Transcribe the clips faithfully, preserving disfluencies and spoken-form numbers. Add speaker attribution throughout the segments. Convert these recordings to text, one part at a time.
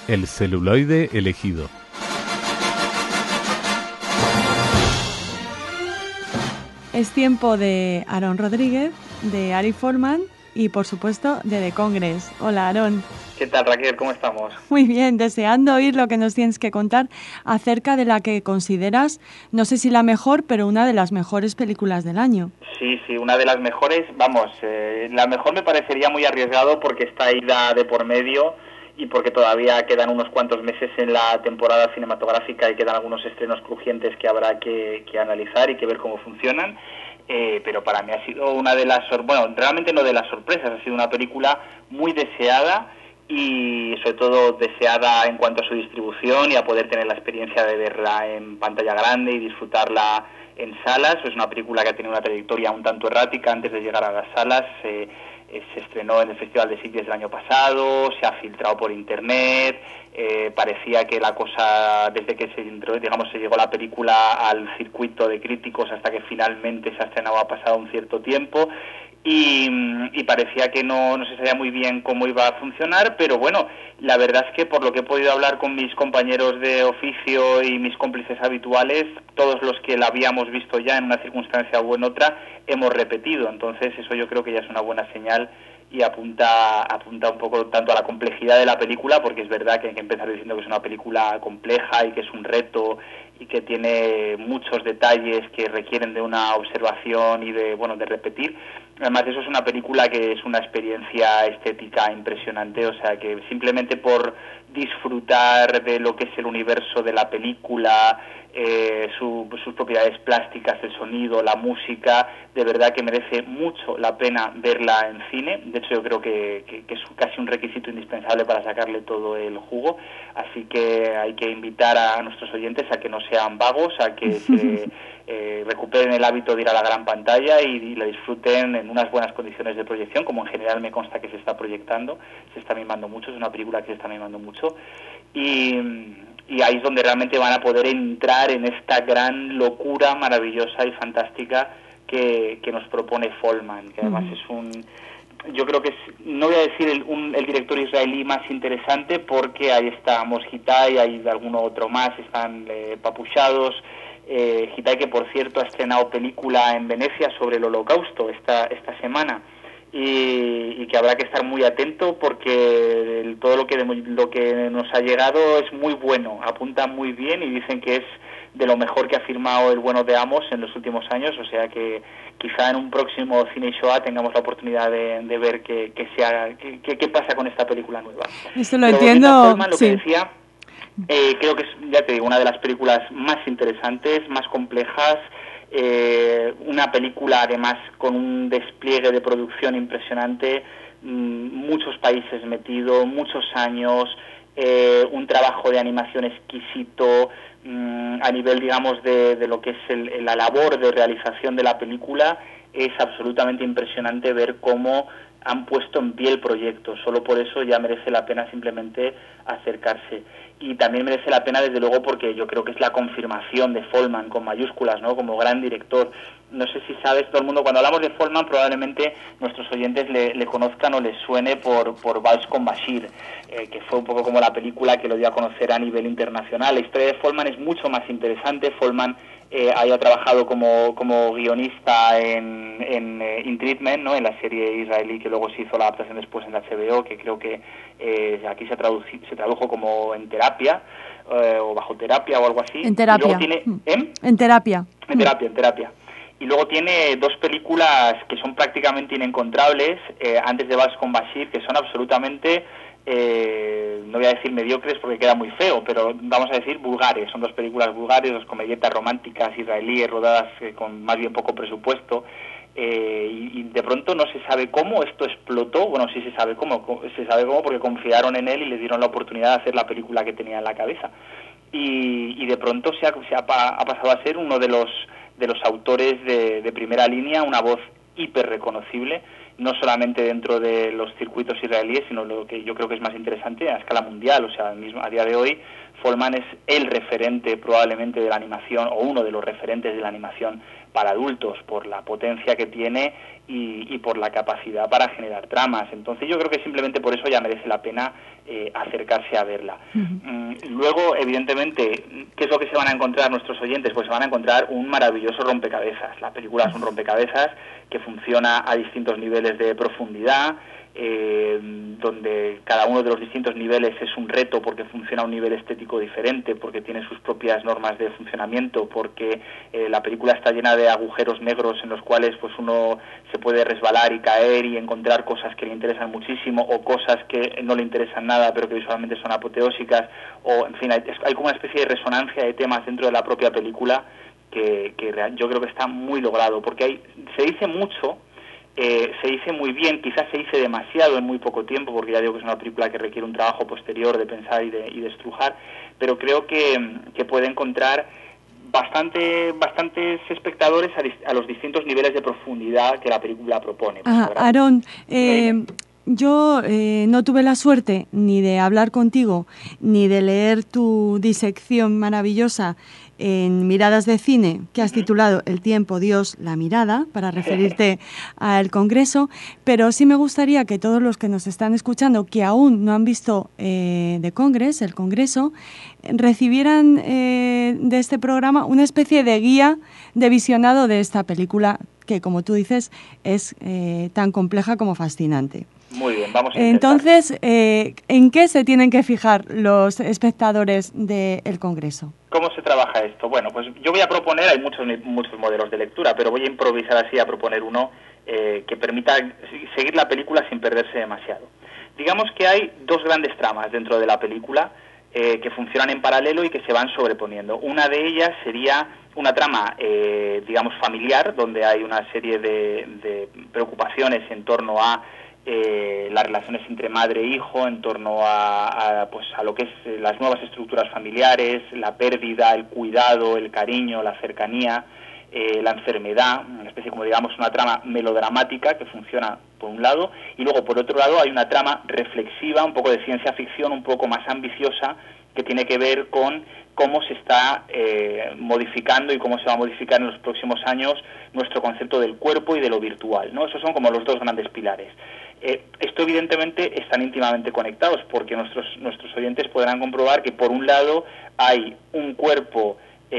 Speaker 1: El celuloide elegido.
Speaker 2: Es tiempo de Aarón Rodríguez, de Ari Folman y, por supuesto, de The Congress. Hola, Aarón.
Speaker 3: ¿Qué tal, Raquel? ¿Cómo estamos?
Speaker 2: Muy bien, deseando oír lo que nos tienes que contar acerca de la que consideras, no sé si la mejor, pero una de las mejores películas del año.
Speaker 3: Sí, sí, una de las mejores. Vamos, eh, la mejor me parecería muy arriesgado porque está ida de por medio y porque todavía quedan unos cuantos meses en la temporada cinematográfica y quedan algunos estrenos crujientes que habrá que, que analizar y que ver cómo funcionan. Eh, pero para mí ha sido una de las... Bueno, realmente no de las sorpresas, ha sido una película muy deseada y sobre todo deseada en cuanto a su distribución y a poder tener la experiencia de verla en pantalla grande y disfrutarla en salas. Es una película que ha tenido una trayectoria un tanto errática antes de llegar a las salas. Eh, eh, se estrenó en el Festival de Sitges del año pasado, se ha filtrado por internet, eh, parecía que la cosa, desde que se digamos se llegó la película al circuito de críticos hasta que finalmente se ha estrenado, ha pasado un cierto tiempo. Y, y parecía que no, no se sabía muy bien cómo iba a funcionar, pero bueno, la verdad es que por lo que he podido hablar con mis compañeros de oficio y mis cómplices habituales, todos los que la habíamos visto ya en una circunstancia u en otra, hemos repetido. Entonces eso yo creo que ya es una buena señal y apunta apunta un poco tanto a la complejidad de la película, porque es verdad que hay que empezar diciendo que es una película compleja y que es un reto y que tiene muchos detalles que requieren de una observación y de, bueno, de repetir. Además, eso es una película que es una experiencia estética impresionante, o sea que simplemente por disfrutar de lo que es el universo de la película, eh, su, sus propiedades plásticas, el sonido, la música, de verdad que merece mucho la pena verla en cine. De hecho, yo creo que, que, que es casi un requisito indispensable para sacarle todo el jugo, así que hay que invitar a nuestros oyentes a que no sean vagos, a que se eh, recuperen el hábito de ir a la gran pantalla y, y la disfruten en unas buenas condiciones de proyección, como en general me consta que se está proyectando, se está mimando mucho, es una película que se está mimando mucho, y, y ahí es donde realmente van a poder entrar en esta gran locura maravillosa y fantástica que, que nos propone Folman, que además uh-huh. es un... Yo creo que es, no voy a decir el, un, el director israelí más interesante, porque ahí está Amos Hitai, hay alguno otro más, están eh, papuchados. Eh, Hitai, que por cierto ha estrenado película en Venecia sobre el Holocausto esta esta semana, y, y que habrá que estar muy atento porque el, todo lo que lo que nos ha llegado es muy bueno, apunta muy bien y dicen que es de lo mejor que ha firmado el bueno de Amos en los últimos años, o sea que quizá en un próximo Cine Shoah tengamos la oportunidad de, de ver qué, qué, sea, qué, qué pasa con esta película nueva.
Speaker 2: Esto lo Pero entiendo,
Speaker 3: Folman, lo
Speaker 2: sí.
Speaker 3: que decía, eh, creo que es, ya te digo, una de las películas más interesantes, más complejas, eh, una película además con un despliegue de producción impresionante, mmm, muchos países metidos, muchos años, eh, un trabajo de animación exquisito, a nivel, digamos, de, de lo que es el, la labor de realización de la película. Es absolutamente impresionante ver cómo han puesto en pie el proyecto. Solo por eso ya merece la pena simplemente acercarse. Y también merece la pena, desde luego, porque yo creo que es la confirmación de Folman, con mayúsculas, ¿no?, como gran director. No sé si sabes, todo el mundo, cuando hablamos de Folman, probablemente nuestros oyentes le, le conozcan o les suene por, por Vals con Bashir, eh, que fue un poco como la película que lo dio a conocer a nivel internacional. La historia de Folman es mucho más interesante. Folman eh, haya trabajado como, como guionista en, en eh, In Treatment, ¿no?, en la serie israelí que luego se hizo la adaptación después en la H B O, que creo que eh, aquí se, traduci, se tradujo como En Terapia, eh, o Bajo Terapia o algo así.
Speaker 2: En Terapia.
Speaker 3: Y luego tiene, ¿eh?
Speaker 2: En Terapia.
Speaker 3: En Terapia, en Terapia. Y luego tiene dos películas que son prácticamente inencontrables, eh, antes de Vals con Bashir, que son absolutamente, eh, no voy a decir mediocres porque queda muy feo, pero vamos a decir vulgares. Son dos películas vulgares, dos comedietas románticas israelíes rodadas eh, con más bien poco presupuesto. Eh, y, y de pronto no se sabe cómo esto explotó. Bueno, sí se sabe cómo, se sabe cómo porque confiaron en él y le dieron la oportunidad de hacer la película que tenía en la cabeza. Y, y de pronto se ha, se ha, ha pasado a ser uno de los de los autores de, de primera línea, una voz hiper reconocible, no solamente dentro de los circuitos israelíes, sino lo que yo creo que es más interesante a escala mundial. O sea, mismo a día de hoy Folman es el referente probablemente de la animación, o uno de los referentes de la animación para adultos, por la potencia que tiene y, y por la capacidad para generar tramas. Entonces yo creo que simplemente por eso ya merece la pena eh, acercarse a verla. Uh-huh. Mm, luego, evidentemente, ¿qué es lo que se van a encontrar nuestros oyentes? Pues se van a encontrar un maravilloso rompecabezas. La película es un rompecabezas que funciona a distintos niveles de profundidad, Eh, donde cada uno de los distintos niveles es un reto porque funciona a un nivel estético diferente, porque tiene sus propias normas de funcionamiento, porque eh, la película está llena de agujeros negros en los cuales pues uno se puede resbalar y caer y encontrar cosas que le interesan muchísimo o cosas que no le interesan nada pero que visualmente son apoteósicas, o en fin, hay, hay como una especie de resonancia de temas dentro de la propia película que, que yo creo que está muy logrado, porque hay, se dice mucho. Eh, se dice muy bien, quizás se dice demasiado en muy poco tiempo, porque ya digo que es una película que requiere un trabajo posterior de pensar y de, y de estrujar, pero creo que, que puede encontrar bastante bastantes espectadores a, a los distintos niveles de profundidad que la película propone.
Speaker 2: Ah, Aarón, eh, yo eh, no tuve la suerte ni de hablar contigo, ni de leer tu disección maravillosa en Miradas de Cine, que has titulado El tiempo, Dios, la mirada, para referirte al Congreso, pero sí me gustaría que todos los que nos están escuchando, que aún no han visto eh, The Congress, el Congreso, recibieran eh, de este programa una especie de guía de visionado de esta película, que como tú dices, es eh, tan compleja como fascinante.
Speaker 3: Muy bien, vamos a
Speaker 2: intentar. Entonces, eh, ¿en qué se tienen que fijar los espectadores del Congreso?
Speaker 3: ¿Cómo se trabaja esto? Bueno, pues yo voy a proponer, hay muchos, muchos modelos de lectura, pero voy a improvisar así a proponer uno eh, que permita seguir la película sin perderse demasiado. Digamos que hay dos grandes tramas dentro de la película eh, que funcionan en paralelo y que se van sobreponiendo. Una de ellas sería una trama, eh, digamos, familiar, donde hay una serie de, de preocupaciones en torno a Eh, las relaciones entre madre e hijo, en torno a, a, pues, a lo que es eh, las nuevas estructuras familiares, la pérdida, el cuidado, el cariño, la cercanía, eh, la enfermedad, una especie como digamos una trama melodramática que funciona por un lado, y luego por otro lado hay una trama reflexiva, un poco de ciencia ficción, un poco más ambiciosa, que tiene que ver con cómo se está eh, modificando y cómo se va a modificar en los próximos años nuestro concepto del cuerpo y de lo virtual, ¿no? Esos son como los dos grandes pilares. Eh, esto evidentemente están íntimamente conectados, porque nuestros nuestros oyentes podrán comprobar que por un lado hay un cuerpo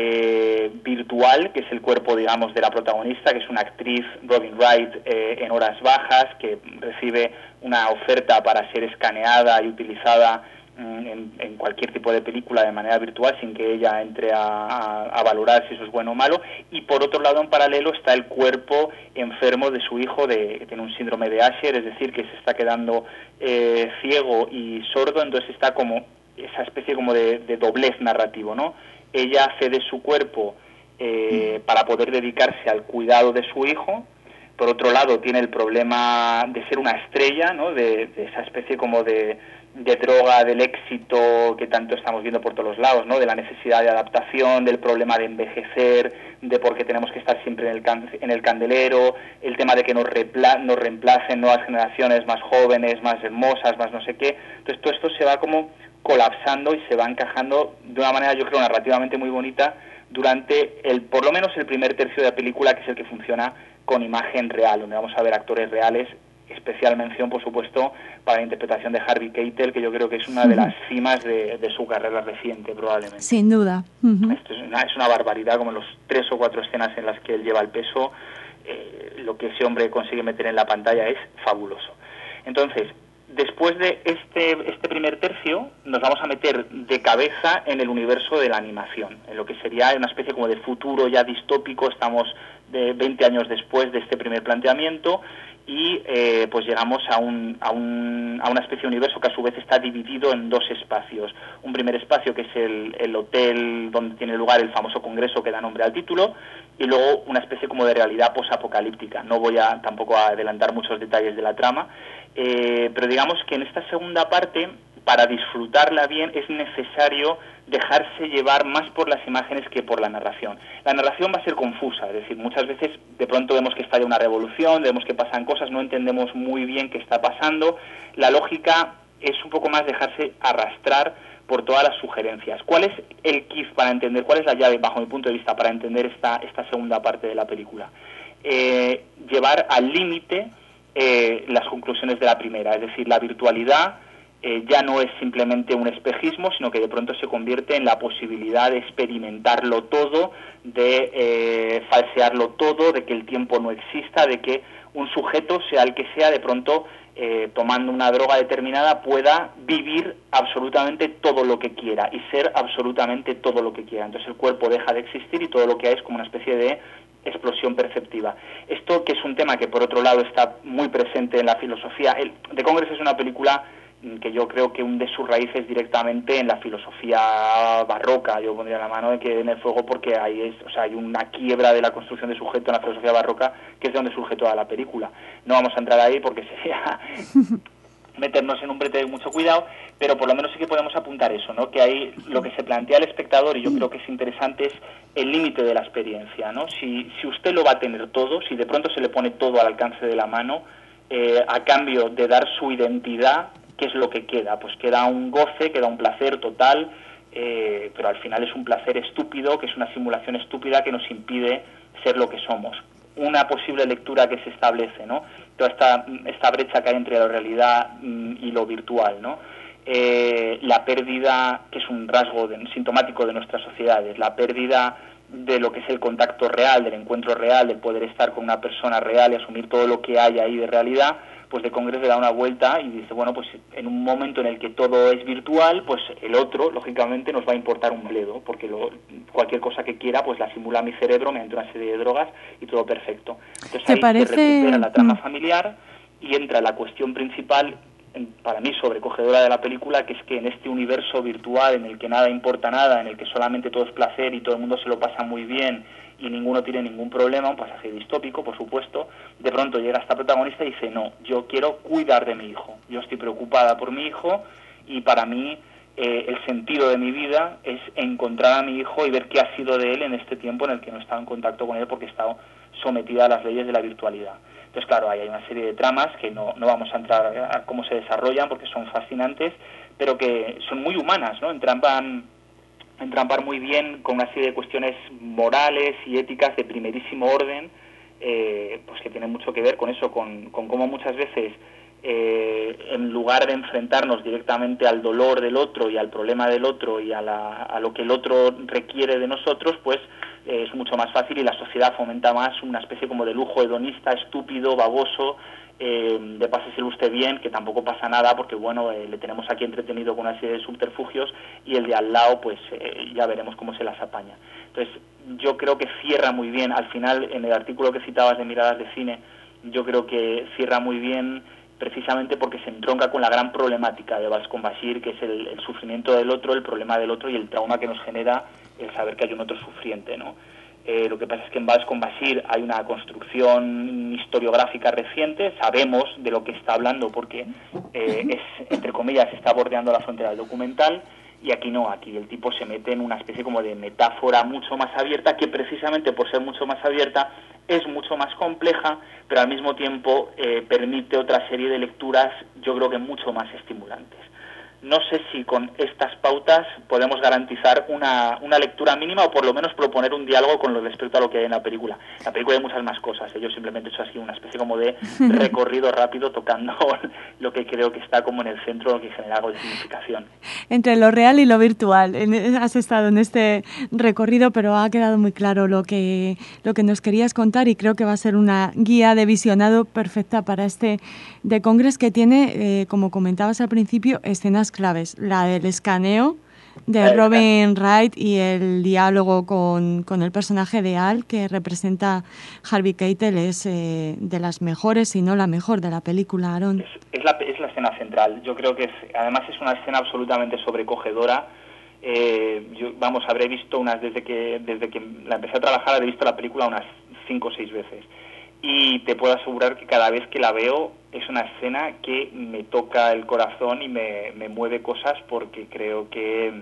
Speaker 3: eh, virtual, que es el cuerpo, digamos, de la protagonista, que es una actriz, Robin Wright, eh, en horas bajas, que recibe una oferta para ser escaneada y utilizada En, en cualquier tipo de película de manera virtual sin que ella entre a, a, a valorar si eso es bueno o malo, y por otro lado en paralelo está el cuerpo enfermo de su hijo, de, que tiene un síndrome de Usher, es decir, que se está quedando eh, ciego y sordo, entonces está como esa especie como de, de doblez narrativo, ¿no? Ella cede su cuerpo eh, para poder dedicarse al cuidado de su hijo. Por otro lado tiene el problema de ser una estrella, ¿no? De, de esa especie como de de droga, del éxito que tanto estamos viendo por todos los lados, ¿no? De la necesidad de adaptación, del problema de envejecer, de por qué tenemos que estar siempre en el, can en el candelero, el tema de que nos, nos reemplacen nuevas generaciones más jóvenes, más hermosas, más no sé qué. Entonces todo esto se va como colapsando y se va encajando de una manera, yo creo, narrativamente muy bonita durante el, por lo menos el primer tercio de la película, que es el que funciona con imagen real, donde vamos a ver actores reales. Especial mención, por supuesto, para la interpretación de Harvey Keitel, que yo creo que es una de las cimas de, de su carrera reciente, probablemente.
Speaker 2: Sin duda. Uh-huh.
Speaker 3: Esto es una, es una barbaridad, como los tres o cuatro escenas en las que él lleva el peso, eh, lo que ese hombre consigue meter en la pantalla es fabuloso. Entonces, después de este, este primer tercio, nos vamos a meter de cabeza en el universo de la animación, en lo que sería una especie como de futuro ya distópico. Estamos de veinte años después de este primer planteamiento, y eh, pues llegamos a, un, a, un, a una especie de universo que a su vez está dividido en dos espacios. Un primer espacio que es el, el hotel donde tiene lugar el famoso congreso que da nombre al título, y luego una especie como de realidad posapocalíptica. No voy a tampoco a adelantar muchos detalles de la trama, eh, pero digamos que en esta segunda parte, para disfrutarla bien, es necesario dejarse llevar más por las imágenes que por la narración. La narración va a ser confusa, es decir, muchas veces de pronto vemos que estalla una revolución, vemos que pasan cosas, no entendemos muy bien qué está pasando. La lógica es un poco más dejarse arrastrar por todas las sugerencias. ¿Cuál es el key para entender, cuál es la llave, bajo mi punto de vista, para entender esta, esta segunda parte de la película? eh, llevar al límite eh, las conclusiones de la primera. Es decir, la virtualidad eh, ya no es simplemente un espejismo, sino que de pronto se convierte en la posibilidad de experimentarlo todo, de eh, falsearlo todo, de que el tiempo no exista, de que un sujeto, sea el que sea, de pronto eh, tomando una droga determinada pueda vivir absolutamente todo lo que quiera y ser absolutamente todo lo que quiera. Entonces el cuerpo deja de existir y todo lo que hay es como una especie de explosión perceptiva. Esto, que es un tema que por otro lado está muy presente en la filosofía. El, The Congress es una película que yo creo que hunde sus raíces directamente en la filosofía barroca. Yo pondría la mano de que en el fuego, porque hay, es, o sea, hay una quiebra de la construcción de sujeto en la filosofía barroca, que es de donde surge toda la película. No vamos a entrar ahí porque sería meternos en un brete de mucho cuidado, pero por lo menos sí que podemos apuntar eso, ¿no? Que ahí lo que se plantea al espectador, y yo creo que es interesante, es el límite de la experiencia, ¿no? Si, si usted lo va a tener todo, si de pronto se le pone todo al alcance de la mano, eh, a cambio de dar su identidad, ¿qué es lo que queda? Pues queda un goce, queda un placer total, eh, pero al final es un placer estúpido, que es una simulación estúpida que nos impide ser lo que somos. Una posible lectura que se establece, ¿no? Toda esta, esta brecha que hay entre la realidad y lo virtual, ¿no? Eh, la pérdida, que es un rasgo de, sintomático de nuestras sociedades, la pérdida de lo que es el contacto real, del encuentro real, del poder estar con una persona real y asumir todo lo que hay ahí de realidad, pues The Congress le da una vuelta y dice, bueno, pues en un momento en el que todo es virtual, pues el otro, lógicamente, nos va a importar un bledo, porque lo, cualquier cosa que quiera, pues la simula mi cerebro mediante una serie de drogas y todo perfecto. Entonces ahí
Speaker 2: parece...
Speaker 3: se recupera la trama familiar y entra la cuestión principal, para mí sobrecogedora de la película, que es que en este universo virtual en el que nada importa nada, en el que solamente todo es placer y todo el mundo se lo pasa muy bien y ninguno tiene ningún problema, un pasaje distópico, por supuesto, de pronto llega esta protagonista y dice, no, yo quiero cuidar de mi hijo, yo estoy preocupada por mi hijo y para mí eh, el sentido de mi vida es encontrar a mi hijo y ver qué ha sido de él en este tiempo en el que no he estado en contacto con él porque he estado sometida a las leyes de la virtualidad. Entonces, claro, ahí hay una serie de tramas que no, no vamos a entrar a cómo se desarrollan porque son fascinantes, pero que son muy humanas, ¿no? Entrampan, entrampar muy bien con una serie de cuestiones morales y éticas de primerísimo orden, eh, pues que tienen mucho que ver con eso, con, con cómo muchas veces, eh, en lugar de enfrentarnos directamente al dolor del otro y al problema del otro y a, la, a lo que el otro requiere de nosotros, pues eh, es mucho más fácil y la sociedad fomenta más una especie como de lujo hedonista, estúpido, baboso, eh, de páseselo usted bien, que tampoco pasa nada porque, bueno, eh, le tenemos aquí entretenido con una serie de subterfugios y el de al lado, pues eh, ya veremos cómo se las apaña. Entonces, yo creo que cierra muy bien, al final, en el artículo que citabas de Miradas de Cine, yo creo que cierra muy bien precisamente porque se entronca con la gran problemática de Vals con Bashir, que es el, el sufrimiento del otro, el problema del otro y el trauma que nos genera el saber que hay un otro sufriente, ¿no? Eh, lo que pasa es que en Vals con Bashir hay una construcción historiográfica reciente, sabemos de lo que está hablando porque eh, es, entre comillas, está bordeando la frontera del documental, y aquí no, aquí el tipo se mete en una especie como de metáfora mucho más abierta, que precisamente por ser mucho más abierta es mucho más compleja, pero al mismo tiempo eh, permite otra serie de lecturas, yo creo que mucho más estimulantes. No sé si con estas pautas podemos garantizar una, una lectura mínima o por lo menos proponer un diálogo con lo respecto a lo que hay en la película. La película hay muchas más cosas, ¿eh? Yo simplemente he hecho así una especie como de recorrido rápido tocando lo que creo que está como en el centro, lo que genera algo de significación.
Speaker 2: Entre lo real y lo virtual. Has estado en este recorrido, pero ha quedado muy claro lo que, lo que nos querías contar y creo que va a ser una guía de visionado perfecta para este The Congress que tiene, eh, como comentabas al principio, escenas claves, la del escaneo de Robin Wright y el diálogo con, con el personaje de Al que representa Harvey Keitel es eh, de las mejores, si no la mejor de la película, Aaron.
Speaker 3: Es, es, la, es la escena central, yo creo que es, además es una escena absolutamente sobrecogedora. Eh, yo, vamos, habré visto unas, desde que desde que la empecé a trabajar, habré visto la película unas cinco o seis veces. Y te puedo asegurar que cada vez que la veo es una escena que me toca el corazón y me, me mueve cosas porque creo que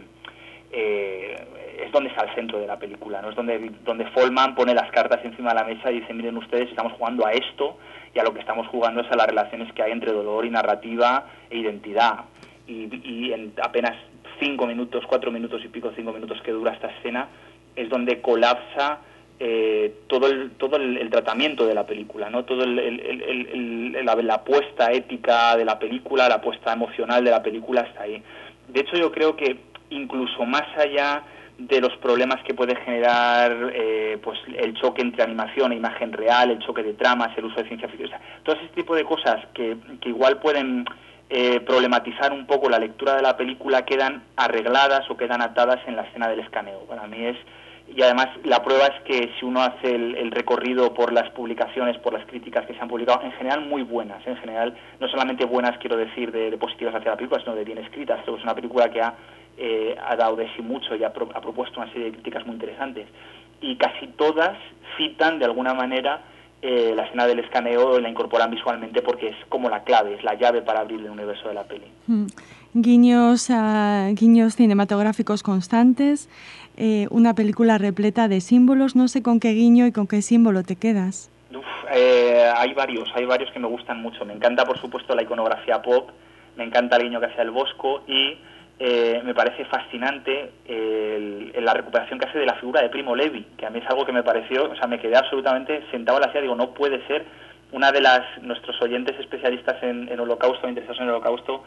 Speaker 3: eh, es donde está el centro de la película, ¿no? Es donde, donde Folman pone las cartas encima de la mesa y dice, miren ustedes, estamos jugando a esto y a lo que estamos jugando es a las relaciones que hay entre dolor y narrativa e identidad. Y, y en apenas cinco minutos, cuatro minutos y pico, cinco minutos que dura esta escena, es donde colapsa eh, todo el todo el, el tratamiento de la película, ¿no? Todo el, el, el, el, el, la, la apuesta ética de la película, la apuesta emocional de la película está ahí. De hecho, yo creo que incluso más allá de los problemas que puede generar eh, pues el choque entre animación e imagen real, el choque de tramas, el uso de ciencia ficción, o sea, todo ese tipo de cosas que, que igual pueden eh, problematizar un poco la lectura de la película, quedan arregladas o quedan atadas en la escena del escaneo. Para mí es... Y además la prueba es que si uno hace el, el recorrido por las publicaciones, por las críticas que se han publicado, en general muy buenas, en general no solamente buenas, quiero decir, de, de positivas hacia la película, sino de bien escritas. Creo que es una película que ha, eh, ha dado de sí mucho y ha, pro, ha propuesto una serie de críticas muy interesantes. Y casi todas citan de alguna manera eh, la escena del escaneo y la incorporan visualmente porque es como la clave, es la llave para abrir el universo de la peli.
Speaker 2: Mm. Guiños, uh, guiños cinematográficos constantes, eh, una película repleta de símbolos. No sé con qué guiño y con qué símbolo te quedas.
Speaker 3: Uf, eh, hay varios, hay varios que me gustan mucho. Me encanta, por supuesto, la iconografía pop, me encanta el guiño que hace el Bosco y eh, me parece fascinante el, el, la recuperación que hace de la figura de Primo Levi, que a mí es algo que me pareció, o sea, me quedé absolutamente sentado en la silla, digo, no puede ser. Una de las nuestros oyentes especialistas en, en Holocausto, interesados en el Holocausto,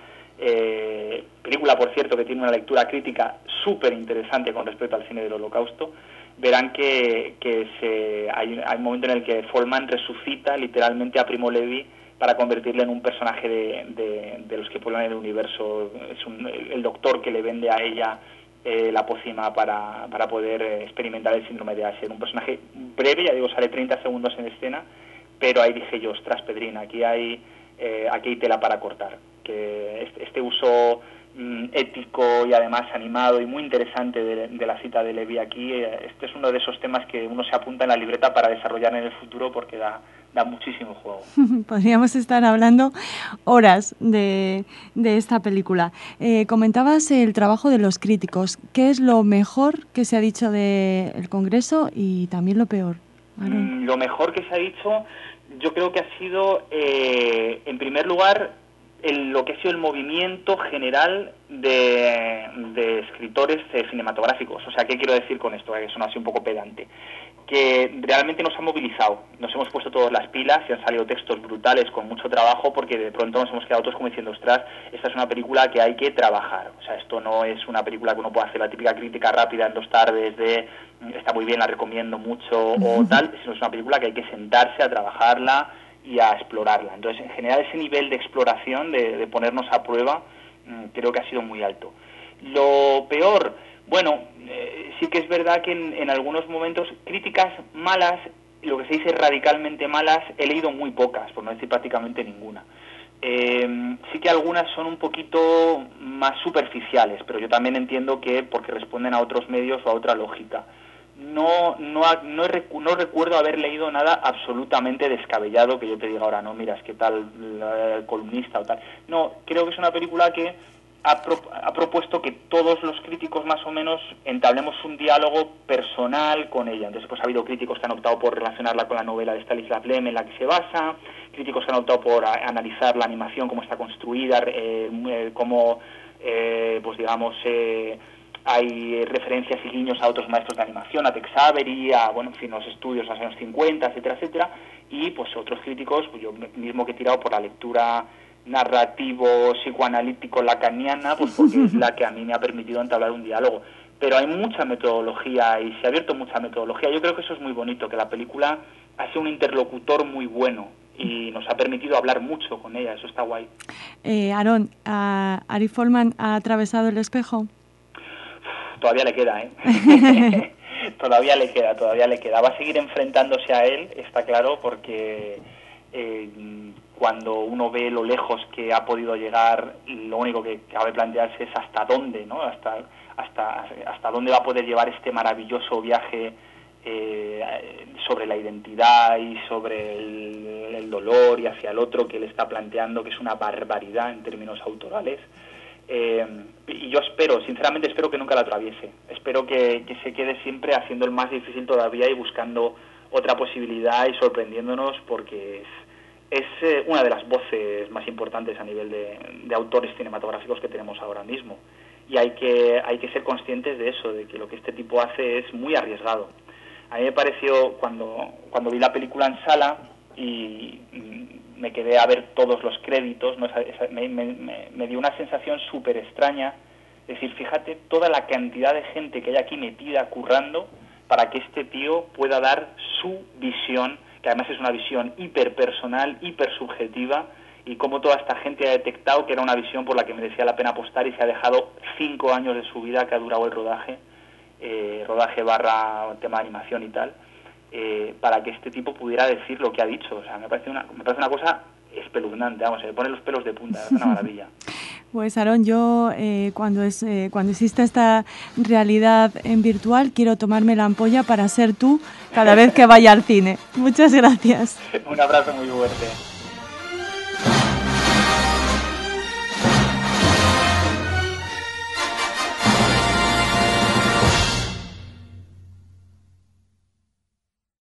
Speaker 3: eh, película, por cierto, que tiene una lectura crítica súper interesante con respecto al cine del Holocausto, verán que, que se, hay, hay un momento en el que Folman resucita literalmente a Primo Levi para convertirle en un personaje de, de, de los que pueblan el universo. Es un, el, el doctor que le vende a ella eh, la pócima para, para poder eh, experimentar el síndrome de Asher. Un personaje breve, ya digo, sale treinta segundos en escena, pero ahí dije yo, ostras, Pedrín, aquí hay, eh, aquí hay tela para cortar. Que este, este uso mm, ético y además animado y muy interesante de, de la cita de Levi aquí, eh, este es uno de esos temas que uno se apunta en la libreta para desarrollar en el futuro porque da, da muchísimo juego.
Speaker 2: Podríamos estar hablando horas de, de esta película. Eh, comentabas el trabajo de los críticos. ¿Qué es lo mejor que se ha dicho del Congreso y también lo peor?
Speaker 3: Mm, lo mejor que se ha dicho, yo creo que ha sido, eh, en primer lugar, el, lo que ha sido el movimiento general de, de escritores eh, cinematográficos. O sea, ¿qué quiero decir con esto? Que suena así un poco pedante. Que realmente nos ha movilizado, nos hemos puesto todas las pilas y han salido textos brutales con mucho trabajo porque de pronto nos hemos quedado todos como diciendo, ostras, esta es una película que hay que trabajar. O sea, esto no es una película que uno pueda hacer la típica crítica rápida en dos tardes de está muy bien, la recomiendo mucho o tal, sino es una película que hay que sentarse a trabajarla y a explorarla. Entonces, en general, ese nivel de exploración, de, de ponernos a prueba, creo que ha sido muy alto. Lo peor, bueno, eh, sí que es verdad que en, en algunos momentos críticas malas, lo que se dice radicalmente malas, he leído muy pocas, por no decir prácticamente ninguna. Eh, sí que algunas son un poquito más superficiales, pero yo también entiendo que porque responden a otros medios o a otra lógica. No, no, no, no recuerdo haber leído nada absolutamente descabellado que yo te diga ahora, no, mira, es que tal el columnista o tal. No, creo que es una película que ha, pro, ha propuesto que todos los críticos más o menos entablemos un diálogo personal con ella. Entonces, pues ha habido críticos que han optado por relacionarla con la novela de Stanisław Lem en la que se basa, críticos que han optado por a, analizar la animación, cómo está construida, eh, cómo, eh, pues digamos... Eh, hay referencias y guiños a otros maestros de animación, a Tex Avery, a, bueno, en fin, los estudios de los años cincuenta, etcétera, etcétera, y pues otros críticos, pues yo mismo que he tirado por la lectura narrativo, psicoanalítico, lacaniana, pues porque es la que a mí me ha permitido entablar un diálogo. Pero hay mucha metodología y se ha abierto mucha metodología. Yo creo que eso es muy bonito, que la película ha sido un interlocutor muy bueno y nos ha permitido hablar mucho con ella, eso está guay.
Speaker 2: Eh, Aaron, ¿a Ari Folman ha atravesado el espejo?
Speaker 3: Todavía le queda, ¿eh? todavía le queda, todavía le queda. Va a seguir enfrentándose a él, está claro, porque eh, cuando uno ve lo lejos que ha podido llegar, lo único que cabe plantearse es hasta dónde, ¿no? Hasta, hasta, hasta dónde va a poder llevar este maravilloso viaje eh, sobre la identidad y sobre el, el dolor y hacia el otro que le está planteando, que es una barbaridad en términos autorales. Eh, y yo espero, sinceramente espero que nunca la atraviese, espero que, que se quede siempre haciendo el más difícil todavía y buscando otra posibilidad y sorprendiéndonos porque es, es eh, una de las voces más importantes a nivel de, de autores cinematográficos que tenemos ahora mismo y hay que, hay que ser conscientes de eso, de que lo que este tipo hace es muy arriesgado. A mí me pareció, cuando, cuando vi la película en sala y me quedé a ver todos los créditos, ¿no? esa, esa, me, me, me dio una sensación súper extraña. Es decir, fíjate toda la cantidad de gente que hay aquí metida, currando, para que este tío pueda dar su visión, que además es una visión hiperpersonal, hipersubjetiva, y cómo toda esta gente ha detectado que era una visión por la que merecía la pena apostar, y se ha dejado cinco años de su vida que ha durado el rodaje, eh, rodaje barra tema de animación y tal, eh, para que este tipo pudiera decir lo que ha dicho. O sea, me parece una, me parece una cosa espeluznante, vamos, se me ponen los pelos de punta, es una maravilla.
Speaker 2: Pues Aarón, yo eh, cuando, es, eh, cuando exista esta realidad en virtual quiero tomarme la ampolla para ser tú cada vez que vaya al cine. Muchas gracias.
Speaker 3: Un abrazo muy fuerte.